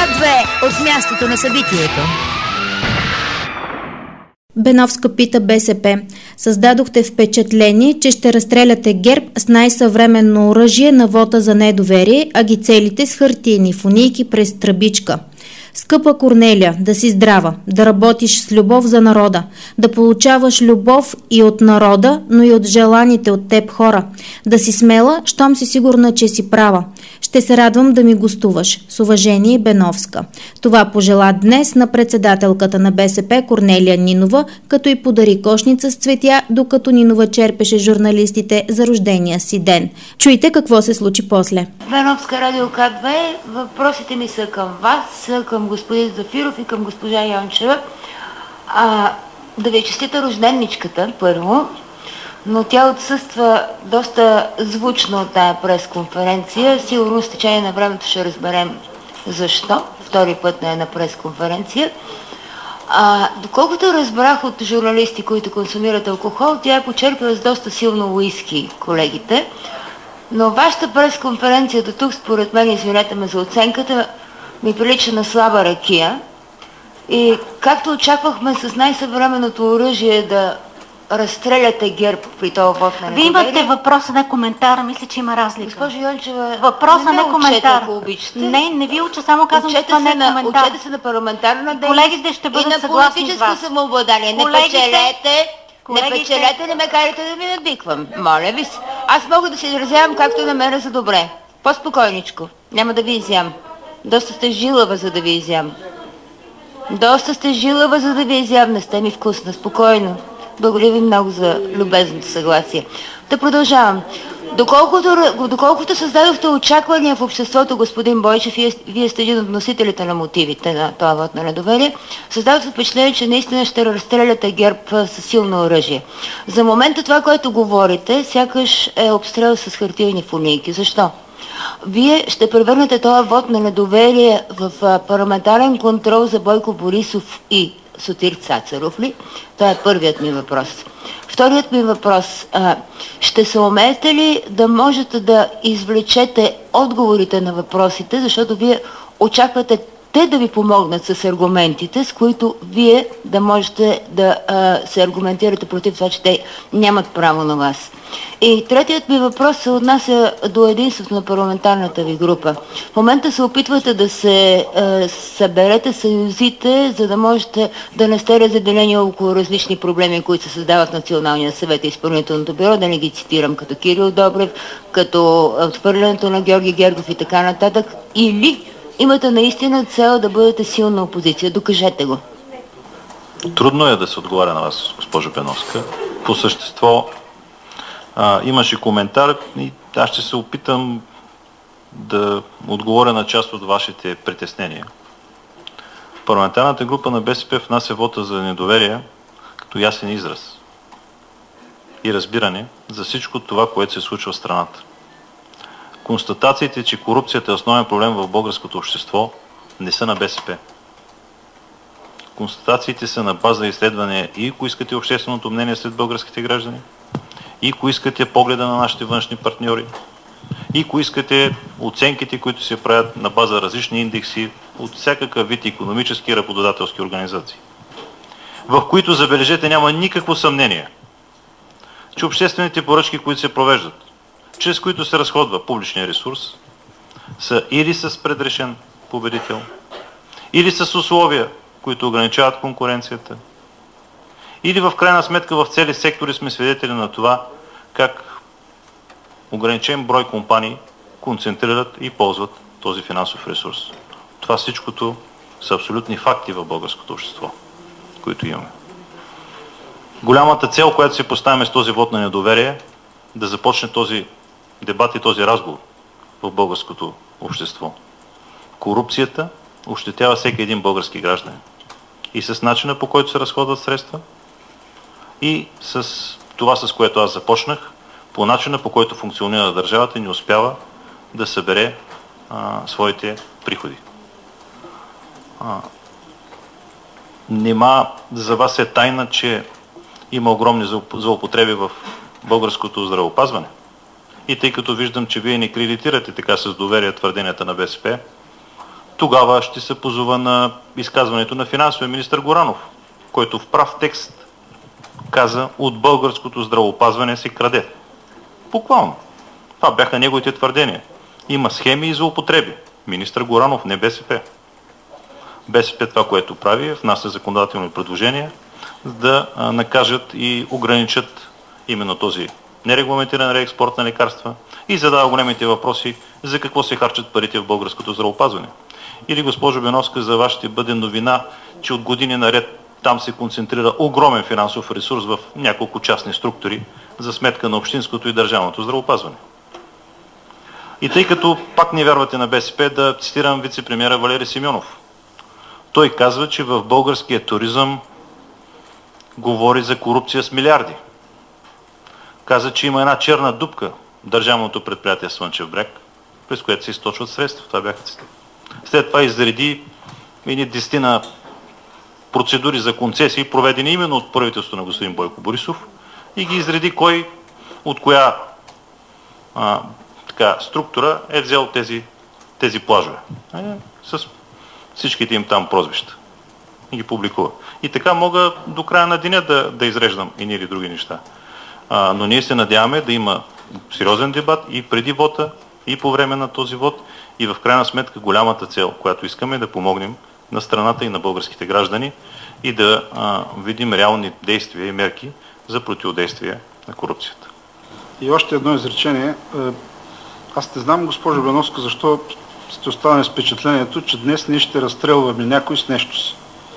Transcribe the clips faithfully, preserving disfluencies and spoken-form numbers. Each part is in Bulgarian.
К две от мястото на събитието. Беновска пита БСП. Създадохте впечатление, че ще разстреляте ГЕРБ с най-съвременно оръжие на вота за недоверие, а ги целите с хартиени фунийки през тръбичка. Скъпа Корнелия, да си здрава, да работиш с любов за народа, да получаваш любов и от народа, но и от желаните от теб хора, да си смела, щом си сигурна, че си права. Ще се радвам да ми гостуваш. С уважение, Беновска. Това пожела днес на председателката на БСП Корнелия Нинова, като и подари кошница с цветя, докато Нинова черпеше журналистите за рождения си ден. Чуйте какво се случи после. Беновска, радио К две. Въпросите ми са към вас, към господин Зафиров и към госпожа Йончева. А, да ви честита рожденничката, първо, но тя отсъства доста звучно от тая пресконференция. Сигурно с течение на времето ще разберем защо. Втори път не е на пресконференция. А, доколкото разбрах от журналисти, които консумират алкохол, тя е почерпила с доста силно уиски колегите. Но вашата пресконференция до тук, според мен, извинете ме за оценката, ми прилича на слаба ракия. И както очаквахме с най-съвременното оръжие да разстреляте ГЕРБ при този вод на недоверие. Вие имате въпроса, не коментара. Мисля, че има разлика. Госпожо Йончева, въпроса, не коментар. Ако обичате. Не, не ви уча, само казвам, че това не е коментар. Учете се на парламентарна дейност. Колегите ще бъдат съгласни с вас. И на политическо самообладание. Не печелете, не печелете, не ме карайте да ви надвиквам. Моля ви се. Аз мога да се изразявам както намеря за добре. По-спокойничко. Няма да ви изям. Доста сте жилава, за да ви изям. Доста сте жилава, за да ви изям. Не сте ми вкусна. Спокойно. Благодаря ви много за любезното съгласие. Да продължавам. Доколкото, доколкото създадохте очаквания в обществото, господин Бойчев, вие, вие сте един от носителите на мотивите на това вот на недоверие, създадохте впечатление, че наистина ще разстреляте ГЕРБ със силно оръжие. За момента това, което говорите, сякаш е обстрел с хартиени фунийки. Защо? Вие ще превърнете този вот на недоверие в парламентарен контрол за Бойко Борисов и Сотир Цацаров ли? Това е първият ми въпрос. Вторият ми въпрос. А, ще се умеете ли да можете да извлечете отговорите на въпросите, защото вие очаквате те да ви помогнат с аргументите, с които вие да можете да а, се аргументирате против това, че те нямат право на вас. И третият ми въпрос се отнася до единството на парламентарната ви група. В момента се опитвате да се а, съберете съюзите, за да можете да не сте разделени около различни проблеми, които се създават в Националния съвет и изпълнителното бюро, да не ги цитирам, като Кирил Добрев, като отхвърлянето на Георги Гергов и така нататък, или имате наистина цел да бъдете силна опозиция. Докажете го. Трудно е да се отговаря на вас, госпожо Беновска. По същество а, имаше коментар и аз ще се опитам да отговоря на част от вашите притеснения. Парламентарната група на БСП внася вота за недоверие като ясен израз и разбиране за всичко това, което се случва в страната. Констатациите, че корупцията е основен проблем в българското общество, не са на БСП. Констатациите са на база изследване и ако искате общественото мнение сред българските граждани, и ако искате погледа на нашите външни партньори, и ако искате оценките, които се правят на база различни индекси от всякакъв вид икономически и работодателски организации, в които, забележете, няма никакво съмнение, че обществените поръчки, които се провеждат, чрез които се разходва публичния ресурс, са или с предрешен победител, или с условия, които ограничават конкуренцията, или в крайна сметка в цели сектори сме свидетели на това, как ограничен брой компании концентрират и ползват този финансов ресурс. Това всичкото са абсолютни факти в българското общество, които имаме. Голямата цел, която си поставяме с този вот на недоверие, да започне този дебат и този разговор в българското общество. Корупцията ощетява всеки един български гражданин. И с начина, по който се разходват средства, и с това, с което аз започнах, по начина, по който функционира държавата, не успява да събере а, своите приходи. А, нема за вас е тайна, че има огромни злоупотреби в българското здравеопазване. И тъй като виждам, че вие не кредитирате така с доверие твърденията на БСП, тогава ще се позова на изказването на финансовия министър Горанов, който в прав текст каза: от българското здравеопазване се краде. Буквално. Това бяха неговите твърдения. Има схеми и злоупотреби. Министър Горанов, не БСП. БСП това, което прави, е внася законодателни предложения да накажат и ограничат именно този нерегламентиран реекспорт на лекарства и задава големите въпроси за какво се харчат парите в българското здравеопазване. Или, госпожо Беновска, за вас ще бъде новина, че от години наред там се концентрира огромен финансов ресурс в няколко частни структури за сметка на общинското и държавното здравеопазване. И тъй като пак не вярвате на БСП, да цитирам вице-премиера Валери Симеонов. Той казва, че в българския туризъм говори за корупция с милиарди. Каза, че има една черна дупка в държавното предприятие Слънчев бряг, през което се източват средства. Това бяха цитати. След това изреди едни десетина процедури за концесии, проведени именно от правителството на господин Бойко Борисов, и ги изреди кой от коя а, така, структура е взел тези, тези плажове. А, с всичките им там прозвища. И ги публикува. И така мога до края на деня да, да изреждам едни или други неща. А, но ние се надяваме да има сериозен дебат и преди вота, и по време на този вот, и в крайна сметка голямата цел, която искаме, е да помогнем на страната и на българските граждани и да а, видим реални действия и мерки за противодействие на корупцията. И още едно изречение. Аз не знам, госпожо Беновска, защо сте останали с впечатлението, че днес ние ще разстрелваме някой с нещо си.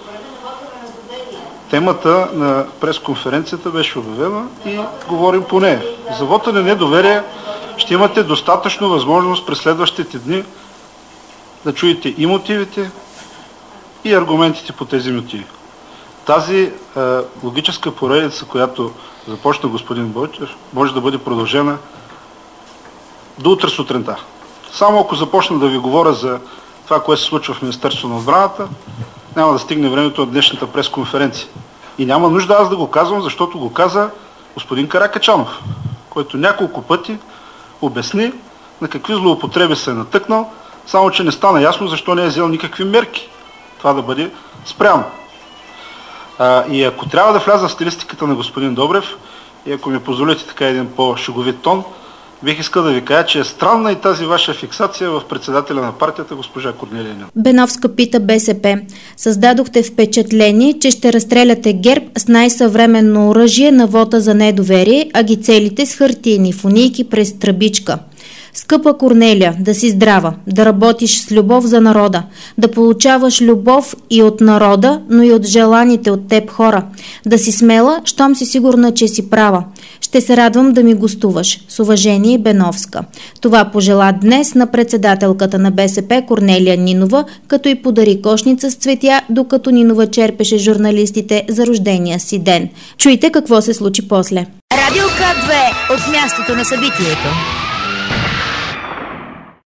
Темата на пресконференцията беше обявена и говорим по нея. За вота на недоверие ще имате достатъчно възможност през следващите дни да чуете и мотивите, и аргументите по тези мотиви. Тази е, логическа поредица, която започна господин Бойчев, може да бъде продължена до утре сутринта. Само ако започна да ви говоря за това, което се случва в Министерството на отбраната, няма да стигне времето от днешната пресконференция. И няма нужда аз да го казвам, защото го каза господин Каракачанов, който няколко пъти обясни на какви злоупотреби се е натъкнал, само че не стана ясно защо не е взел никакви мерки това да бъде спрямо. А, и ако трябва да вляза в стилистиката на господин Добрев, и ако ми позволите така един по-шеговит тон, бих искал да ви кажа, че е странна и тази ваша фиксация в председателя на партията, госпожа Корнелия Нинова. Беновска пита БСП. Създадохте впечатление, че ще разстреляте ГЕРБ с най-съвременно оръжие на вота за недоверие, а ги целите с хартиени фунийки през тръбичка. Скъпа Корнелия, да си здрава, да работиш с любов за народа, да получаваш любов и от народа, но и от желаните от теб хора. Да си смела, щом си сигурна, че си права. Ще се радвам да ми гостуваш. С уважение, Беновска. Това пожела днес на председателката на БСП Корнелия Нинова, като й подари кошница с цветя, докато Нинова черпеше журналистите за рождения си ден. Чуйте какво се случи после. Радио К две от мястото на събитието.